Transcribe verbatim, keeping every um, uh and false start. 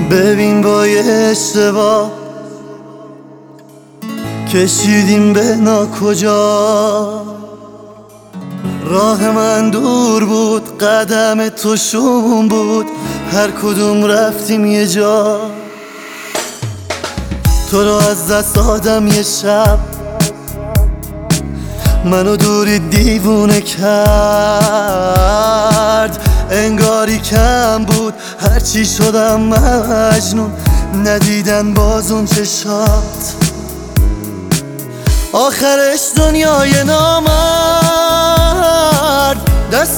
ببین با یه اشتباه کشیدیم به ناکجا. راه من دور بود، قدم تو شوم بود، هر کدوم رفتیم یه جا. تو رو از دست دادم یه شب، منو دوری دیوونه کرد. انگاری کم بود هرچی شدم مجنون، ندیدن باز اون چشات. آخرش دنیای نامم